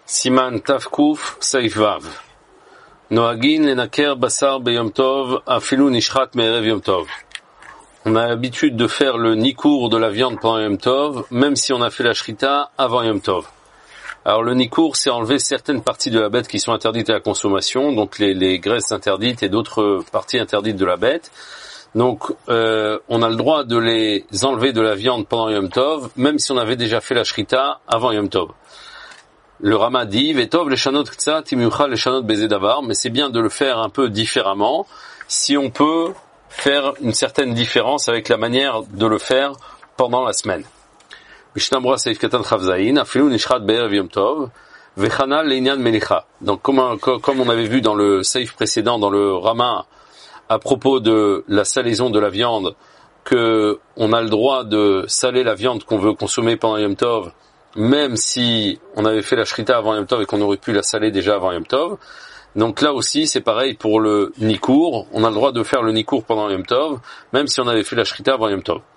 Siman Tavkuf Saif Vav. Noagin lenaker basar beyom tov afilu nishchat me'erev yom tov. On a l'habitude de faire le nikour de la viande pendant Yom Tov, même si on a fait la shrita avant Yom Tov. Alors le nikour, c'est enlever certaines parties de la bête qui sont interdites à la consommation, donc les graisses interdites et d'autres parties interdites de la bête. Donc on a le droit de les enlever de la viande pendant Yom Tov, même si on avait déjà fait la shrita avant Yom Tov. Le Rama dit Vetov leshanot ktsat imiuchal leshanot beze davar, mais c'est bien de le faire un peu différemment, si on peut faire une certaine différence avec la manière de le faire pendant la semaine. Mishnah Berurah Seif Katan Chavzaïn, afilu nishchat be'erev Yom Tov, vechana le'inyan melicha. Donc comme on avait vu dans le Seif précédent, dans le Rama, à propos de la salaison de la viande, que on a le droit de saler la viande qu'on veut consommer pendant Yom Tov, même si on avait fait la shrita avant Yom Tov et qu'on aurait pu la saler déjà avant Yom Tov. Donc là aussi, c'est pareil pour le nikour. On a le droit de faire le nikour pendant Yom Tov, même si on avait fait la shrita avant Yom Tov.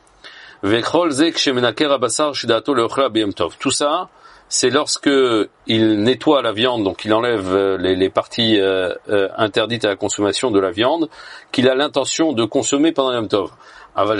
Tout ça, c'est lorsque il nettoie la viande, donc il enlève les parties interdites à la consommation de la viande, qu'il a l'intention de consommer pendant Yom Tov. Par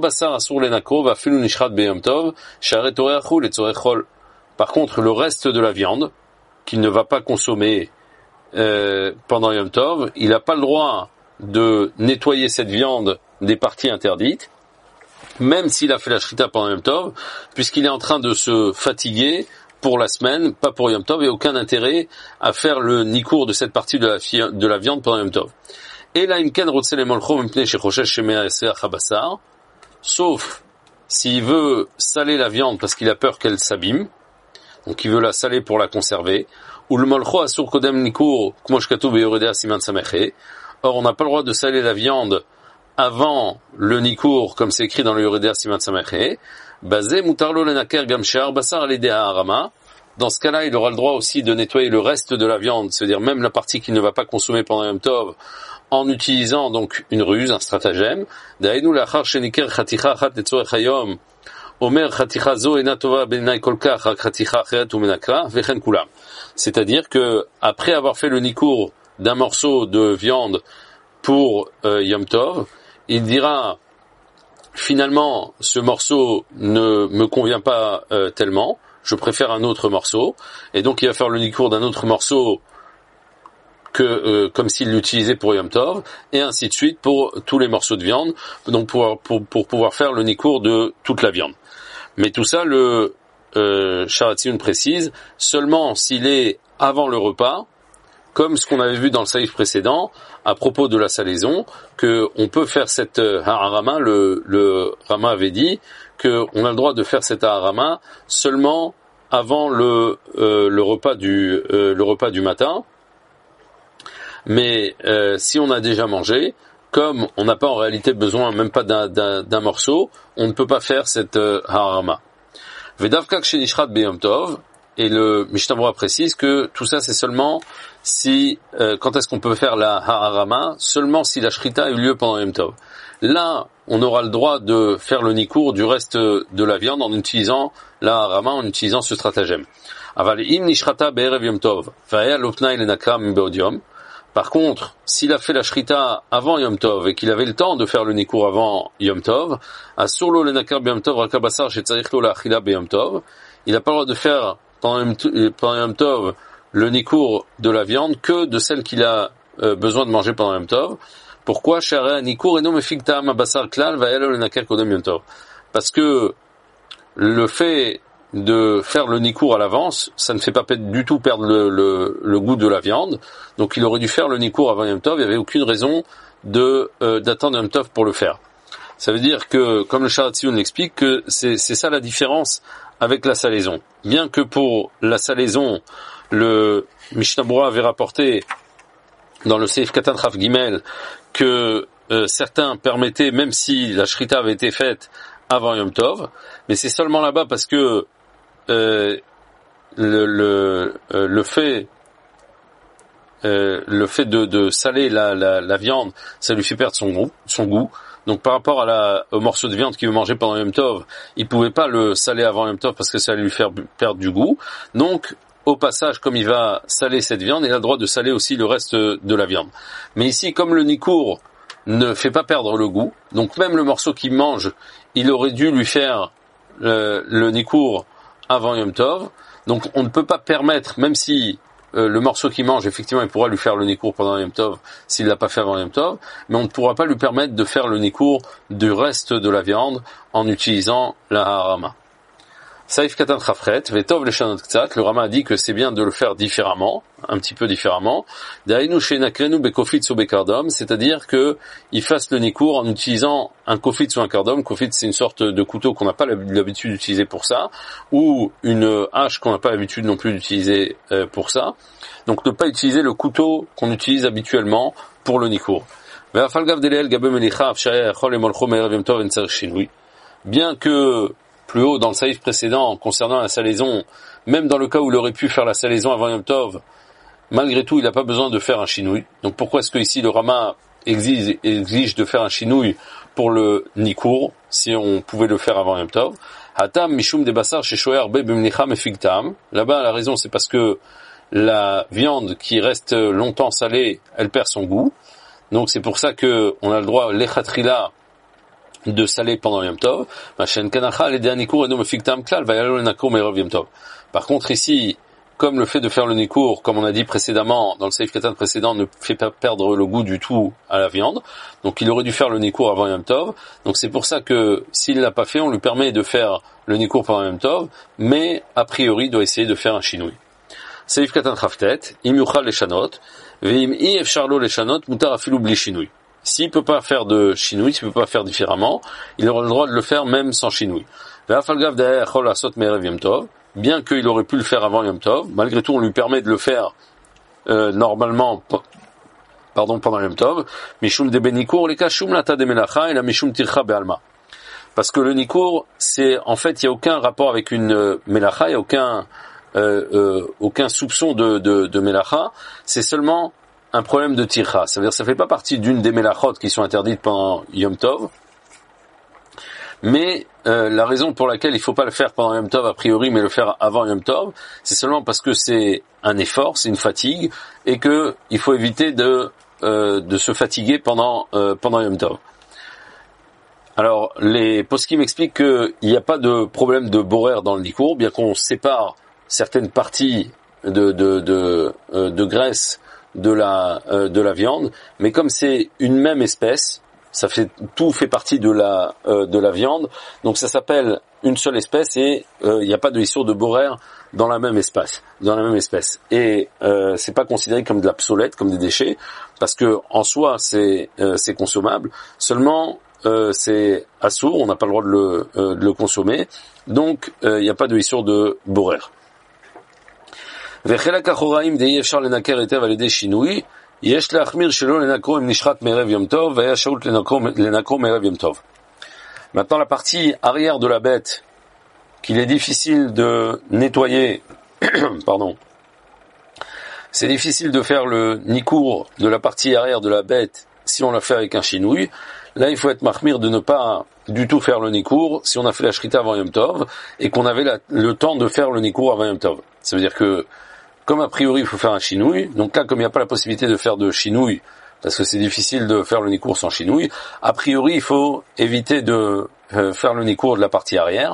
contre, le reste de la viande, qu'il ne va pas consommer pendant Yom Tov, il n'a pas le droit de nettoyer cette viande des parties interdites, même s'il a fait la shrita pendant Yom Tov, puisqu'il est en train de se fatiguer pour la semaine, pas pour Yom Tov, et aucun intérêt à faire le nikour de cette partie de la viande pendant Yom Tov. Et là, sauf s'il veut saler la viande parce qu'il a peur qu'elle s'abîme, donc il veut la saler pour la conserver, ou le molcho asur kodem nikour kmo shkatuv beyoredea siman sameche. Or, on n'a pas le droit de saler la viande avant le nikour, comme c'est écrit dans le yoredea siman sameche. Bazé mutarlo lenaker gam she'ar basar alidea harama. Dans ce cas-là, il aura le droit aussi de nettoyer le reste de la viande, c'est-à-dire même la partie qu'il ne va pas consommer pendant Yom Tov, en utilisant donc une ruse, un stratagème. Daïnou lachar sheniker chaticha achat letzorech hayom. Omer chaticha zo ena tova benai kolkach rak chaticha acheret umenakra vechen kulam. C'est-à-dire que après avoir fait le nikour d'un morceau de viande pour Yom Tov, il dira finalement ce morceau ne me convient pas tellement, je préfère un autre morceau, et donc il va faire le nikour d'un autre morceau que comme s'il l'utilisait pour Yom Tov, et ainsi de suite pour tous les morceaux de viande, donc pour pouvoir faire le nikour de toute la viande. Mais tout ça, le Sharatzion précise, seulement s'il est avant le repas, comme ce qu'on avait vu dans le saïf précédent, à propos de la salaison, que on peut faire cette harama, le Rama avait dit, que on a le droit de faire cette harama seulement avant le repas du matin. Mais si on a déjà mangé, comme on n'a pas en réalité besoin même pas d'un morceau, on ne peut pas faire cette harama. Vedavka kshenishrat beyom tov, et le Mishnah Berurah précise que tout ça c'est seulement si quand est-ce qu'on peut faire la harama, seulement si la shrita a eu lieu pendant Yom Tov. Là, on aura le droit de faire le nikour du reste de la viande en utilisant la harama, en utilisant ce stratagème. Aval im nishrata be'erev Yom Tov, va'ya lopnai lenakra mibod yom. Par contre, s'il a fait la shrita avant Yom Tov et qu'il avait le temps de faire le nikour avant Yom Tov, asurlo lenakar b'Yom Tov rakabasar shetzarich lo la'achila b'Yom Tov, il n'a pas le droit de faire pendant Yom Tov le nikour de la viande que de celle qu'il a besoin de manger pendant Yom Tov. Pourquoi? Parce que le fait de faire le nikour à l'avance, ça ne fait pas du tout perdre le goût de la viande. Donc il aurait dû faire le nikour avant Yom Tov, il n'y avait aucune raison d'attendre Yom Tov pour le faire. Ça veut dire que, comme le Sharatzion l'explique, que c'est ça la différence avec la salaison. Bien que pour la salaison, le Mishnah Berurah avait rapporté dans le Seif Katan Chaf Gimel que certains permettaient, même si la shrita avait été faite avant Yom Tov, mais c'est seulement là-bas parce que le fait de saler la viande, ça lui fait perdre son goût. Donc par rapport au morceau de viande qu'il veut manger pendant Yom Tov, il pouvait pas le saler avant Yom Tov parce que ça allait lui faire perdre du goût. Donc au passage, comme il va saler cette viande, il a le droit de saler aussi le reste de la viande. Mais ici, comme le nikour ne fait pas perdre le goût, donc même le morceau qu'il mange, il aurait dû lui faire le nikour avant Yom Tov. Donc on ne peut pas permettre, même si le morceau qu'il mange, effectivement, il pourra lui faire le nikour pendant Yom Tov s'il l'a pas fait avant Yom Tov, mais on ne pourra pas lui permettre de faire le nikour du reste de la viande en utilisant la harama. Saïf Katan Chafret, Vetov le Shanot Ktsat, le Rama a dit que c'est bien de le faire différemment, un petit peu différemment. Dainu Shenakrenu Bekofitz ou Bekardom, c'est-à-dire que il fasse le nikour en utilisant un kofitz ou un kardom. Kofitz, c'est une sorte de couteau qu'on n'a pas l'habitude d'utiliser pour ça, ou une hache qu'on n'a pas l'habitude non plus d'utiliser pour ça. Donc ne pas utiliser le couteau qu'on utilise habituellement pour le nikour. Bien que plus haut dans le saïf précédent concernant la salaison, même dans le cas où il aurait pu faire la salaison avant Yom Tov, malgré tout il n'a pas besoin de faire un chinouille. Donc pourquoi est-ce que ici le Rama exige de faire un chinouille pour le nikour, si on pouvait le faire avant Yom Tov? Hatam mishum de basar chez shoer be b'mnicham efigtam. Là-bas la raison c'est parce que la viande qui reste longtemps salée, elle perd son goût. Donc c'est pour ça que on a le droit lechatrila de saler pendant Yom Tov. Par contre ici, comme le fait de faire le nikour, comme on a dit précédemment, dans le Seif Katan précédent, ne fait pas perdre le goût du tout à la viande, donc il aurait dû faire le nikour avant Yom Tov, donc c'est pour ça que s'il l'a pas fait, on lui permet de faire le nikour pendant Yom Tov, mais a priori il doit essayer de faire un chinouille. Seif Katan Chaftet, im yuchal leshanot, ve'im i efsharlo leshanot, mutar afilu bli chinouille. S'il peut pas faire de chinouille, s'il peut pas faire différemment, il aura le droit de le faire même sans chinouille. Bien qu'il aurait pu le faire avant Yom Tov, malgré tout on lui permet de le faire normalement pendant Yom Tov. Mishum de benikour les kashum lata de melacha et la mishum tircha bealma. Parce que le nikour, c'est en fait il y a aucun rapport avec une melacha, il y a aucun soupçon de melacha, c'est seulement un problème de tircha. Ça veut dire ça fait pas partie d'une des melachot qui sont interdites pendant Yom Tov. Mais la raison pour laquelle il faut pas le faire pendant Yom Tov a priori, mais le faire avant Yom Tov, c'est seulement parce que c'est un effort, c'est une fatigue, et que il faut éviter de se fatiguer pendant Yom Tov. Alors les poskim expliquent qu'il n'y a pas de problème de borer dans le nikour, bien qu'on sépare certaines parties de graisse de la viande, mais comme c'est une même espèce, tout fait partie de la viande, donc ça s'appelle une seule espèce et il n'y a pas de issur de borer dans la même espèce. Et c'est pas considéré comme de la psolète, comme des déchets, parce que en soi c'est consommable. Seulement c'est assour, on n'a pas le droit de le consommer, donc il n'y a pas de issur de borer. וחלק אחוראים די אפשר לנקר היטב על ידי שינוי, יש להחמיר שלא לנקרו אם נשחט מערב יום טוב, והיה שאלות לנקרו מערב יום טוב. Maintenant la partie arrière de la bête, qu'il est difficile de nettoyer, pardon, c'est difficile de faire le nikour de la partie arrière de la bête si on l'a fait avec un chinouille. Là il faut être mahmir de ne pas du tout faire le nikour si on a fait la shrita avant Yom Tov et qu'on avait le temps de faire le nikour avant Yom Tov. Ça veut dire que comme a priori il faut faire un chinouille, donc là comme il n'y a pas la possibilité de faire de chinouille, parce que c'est difficile de faire le nikour sans chinouille, a priori il faut éviter de faire le nikour de la partie arrière.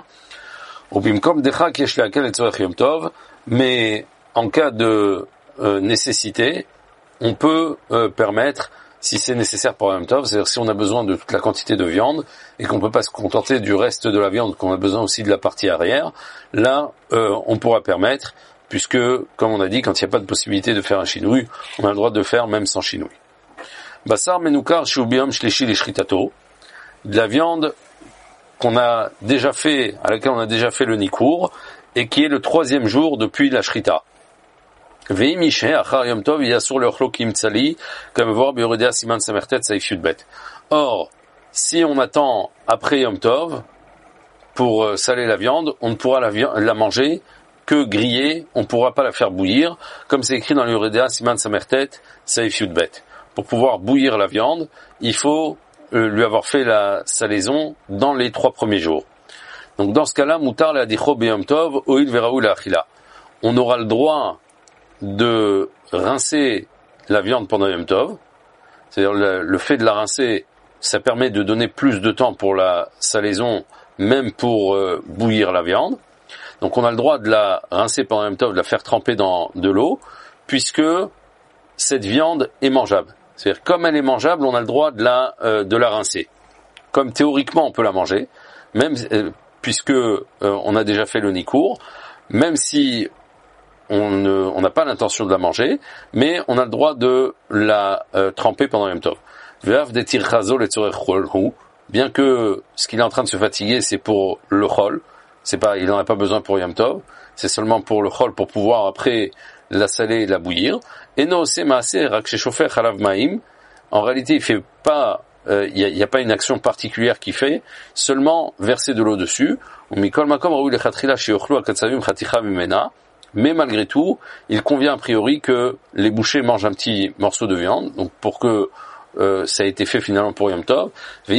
Mais en cas de nécessité, on peut permettre, si c'est nécessaire pour Yom Tov, c'est-à-dire si on a besoin de toute la quantité de viande et qu'on ne peut pas se contenter du reste de la viande, qu'on a besoin aussi de la partie arrière, là on pourra permettre, puisque, comme on a dit, quand il n'y a pas de possibilité de faire un chinouille, on a le droit de faire même sans chinouille. Basar menukar shubiyam shlishi lishritato, de la viande qu'on a déjà fait, à laquelle on a déjà fait le nikour, et qui est le 3e jour depuis la shrita. Ve'i mishe achar yom tov yasur leochlo ki imtsali, comme voir beyoredea siman samertet saif yudbet. Or, si on attend après yom tov, pour saler la viande, on ne pourra la manger que grillée, on ne pourra pas la faire bouillir, comme c'est écrit dans le Yoredea Siman Samertet Saif Yudbet. Pour pouvoir bouillir la viande, il faut lui avoir fait la salaison dans les 3 premiers jours. Donc dans ce cas-là, Moutar la dicho beyom tov, oil veraou la achila. on aura le droit de rincer la viande pendant Yom Tov. C'est-à-dire le fait de la rincer, ça permet de donner plus de temps pour la salaison, même pour bouillir la viande. Donc on a le droit de la rincer pendant Yom Tov, de la faire tremper dans de l'eau, puisque cette viande est mangeable. C'est-à-dire comme elle est mangeable, on a le droit de la rincer. Comme théoriquement on peut la manger, même puisque on a déjà fait le nikour, même si on n'a pas l'intention de la manger, mais on a le droit de la tremper pendant Yom Tov. Bien que ce qu'il est en train de se fatiguer, c'est pour le chol, il n'en a pas besoin pour Yom Tov, c'est seulement pour le chol, pour pouvoir après la saler et la bouillir. Et non, c'est maaseh rak shechofech halav ma'im. En réalité, il fait pas, il y a pas une action particulière qu'il fait, seulement verser de l'eau dessus. Mais malgré tout, il convient a priori que les bouchers mangent un petit morceau de viande, donc pour que ça a été fait finalement pour Yom Tov.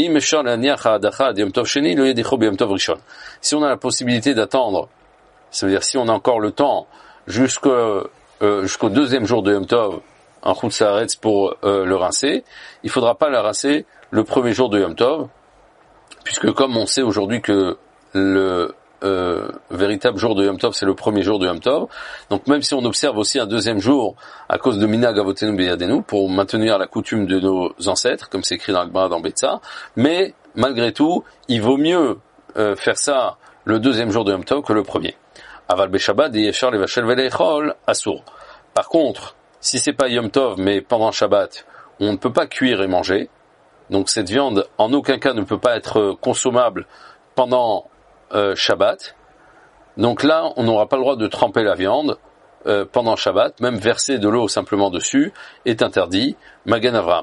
Si on a la possibilité d'attendre, ça veut dire si on a encore le temps jusqu'au deuxième jour de Yom Tov, en Chutz La'aretz pour le rincer, il faudra pas le rincer le premier jour de Yom Tov, puisque comme on sait aujourd'hui que le véritable jour de Yom Tov, c'est le premier jour de Yom Tov. Donc même si on observe aussi un deuxième jour à cause de Minhag Avotenu Beyadenu, pour maintenir la coutume de nos ancêtres, comme c'est écrit dans le Gemara dans Betsa, mais malgré tout, il vaut mieux faire ça le deuxième jour de Yom Tov que le premier. Aval Beshabbat et Yeshar Levashel Velechol Asur. Par contre, si c'est pas Yom Tov, mais pendant Shabbat, on ne peut pas cuire et manger. Donc cette viande, en aucun cas, ne peut pas être consommable pendant Shabbat. Donc là, on n'aura pas le droit de tremper la viande pendant Shabbat, même verser de l'eau simplement dessus est interdit. Magen Avraham.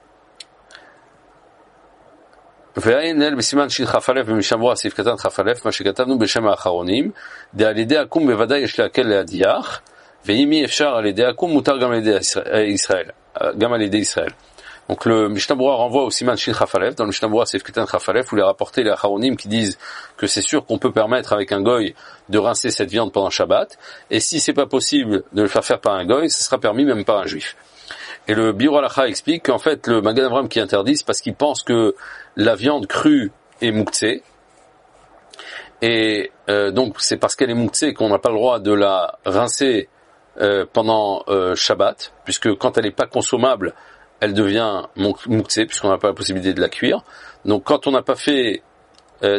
והאינל בסימן שין חפלף ומשמרו סעיף קטן חפלף, מה שכתבנו בשם האחרונים, על ידי עקום בוודאי יש להקל להדיח, ואם אי אפשר על ידי עקום מותר גם על ידי ישראל, גם על ידי ישראל. Donc le Mishnah Berurah renvoie au Siman Shin Chafalef, dans le Mishnah Berurah Seif Ketan Chafalef, où il a rapporté les Acharonim qui disent que c'est sûr qu'on peut permettre avec un goy de rincer cette viande pendant Shabbat, et si c'est pas possible de le faire par un goy, ce sera permis même par un juif. Et le Biur Halacha explique qu'en fait le Magen Avraham qui interdit, c'est parce qu'il pense que la viande crue est mouktsé, et donc c'est parce qu'elle est mouktsé qu'on n'a pas le droit de la rincer pendant Shabbat, puisque quand elle n'est pas consommable, elle devient mouktsé, puisqu'on n'a pas la possibilité de la cuire. Donc quand on n'a pas fait c'est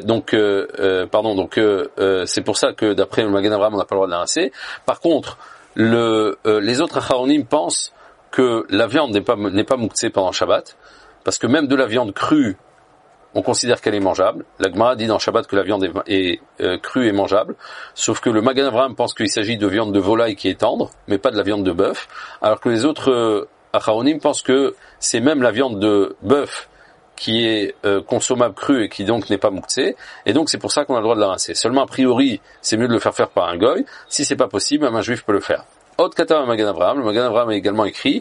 pour ça que d'après le Magen Avraham on n'a pas le droit de la rincer. Par contre, les autres Acharonim pensent que la viande n'est pas mouktsé pendant Shabbat, parce que même de la viande crue, on considère qu'elle est mangeable. La Gemara dit dans Shabbat que la viande est crue et mangeable, sauf que le Magen Avraham pense qu'il s'agit de viande de volaille qui est tendre, mais pas de la viande de bœuf, alors que les autres Acharonim pensent que c'est même la viande de bœuf qui est consommable crue et qui donc n'est pas mouktsé, et donc c'est pour ça qu'on a le droit de la rincer. Seulement a priori, c'est mieux de le faire par un goy. Si c'est pas possible, un juif peut le faire. Autre katav Magen Avraham, le Magen Avraham a également écrit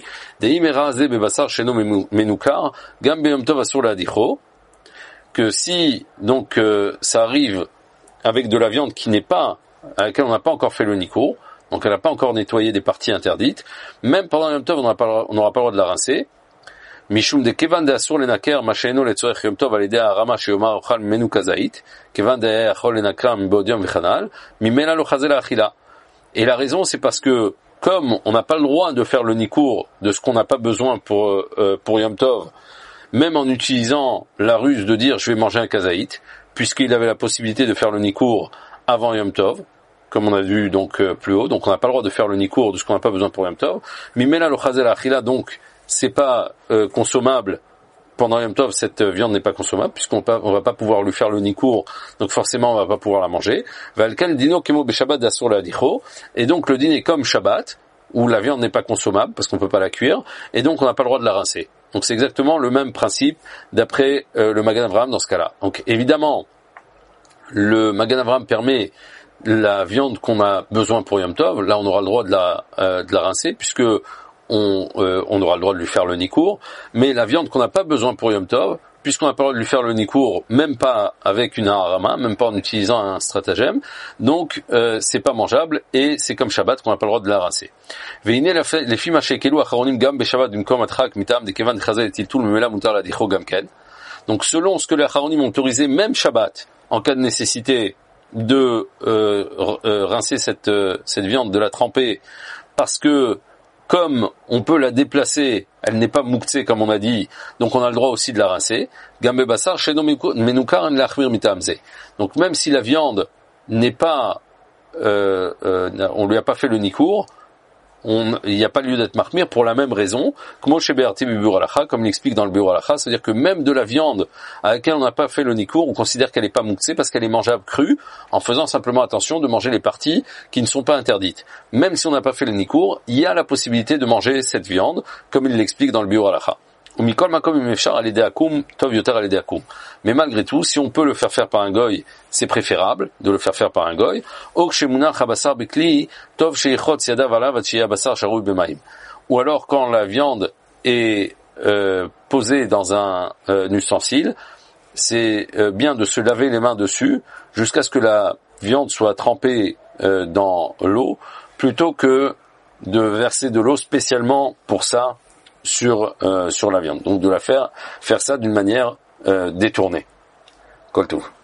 que si donc ça arrive avec de la viande qui n'est pas, à laquelle on n'a pas encore fait le nikour, donc elle n'a pas encore nettoyé des parties interdites, même pendant Yom Tov on n'aura pas le droit de la rincer. Mishum de kevan de asur lenaker masheno letzorech Yom Tov al yedei harama sheyomar ochal menu kazait kevan de achol lenakra mibodium vechanal mimena lo chazel achila. Et la raison c'est parce que comme on n'a pas le droit de faire le nikour de ce qu'on n'a pas besoin pour Yom Tov, même en utilisant la ruse de dire je vais manger un kazaït, puisqu'il avait la possibilité de faire le nikour avant Yom Tov, comme on a vu donc plus haut, donc on n'a pas le droit de faire le nikour de ce qu'on n'a pas besoin pour Yom Tov. Mimena lo chazel achila, donc c'est pas consommable pendant Yom Tov, cette viande n'est pas consommable puisqu'on va pas pouvoir lui faire le nikour, donc forcément on va pas pouvoir la manger. Valkan dino kemo beshabbat dasur la dicho, et donc le dîner comme Shabbat où la viande n'est pas consommable parce qu'on peut pas la cuire, et donc on n'a pas le droit de la rincer. Donc c'est exactement le même principe d'après le Magen Avraham dans ce cas-là. Donc évidemment le Magen Avraham permet la viande qu'on a besoin pour Yom Tov, là on aura le droit de la rincer puisque on aura le droit de lui faire le nikour, mais la viande qu'on n'a pas besoin pour Yom Tov, puisqu'on n'a pas le droit de lui faire le nikour, même pas avec une harama, même pas en utilisant un stratagème, donc c'est pas mangeable, et c'est comme Shabbat qu'on n'a pas le droit de la rincer. Donc selon ce que les Acharonim ont autorisé, même Shabbat, en cas de nécessité de rincer cette viande, de la tremper, parce que comme on peut la déplacer, elle n'est pas mouktsé comme on a dit, donc on a le droit aussi de la rincer. Gambe basar sheno menukar lachmir mitamze. Donc même si la viande n'est pas, on lui a pas fait le nikour, il n'y a pas lieu d'être mahmir pour la même raison, comme l'explique dans le Biur Halacha, c'est-à-dire que même de la viande à laquelle on n'a pas fait le nikour, on considère qu'elle n'est pas mouktsé parce qu'elle est mangeable crue, en faisant simplement attention de manger les parties qui ne sont pas interdites. Même si on n'a pas fait le nikour, il y a la possibilité de manger cette viande, comme il l'explique dans le Biur Halacha. Mais malgré tout, si on peut le faire par un goy, c'est préférable de le faire par un goy. Ou alors quand la viande est posée dans un ustensile, c'est bien de se laver les mains dessus jusqu'à ce que la viande soit trempée dans l'eau, plutôt que de verser de l'eau spécialement pour ça sur la viande. Donc de la faire ça d'une manière détournée. Kol tov.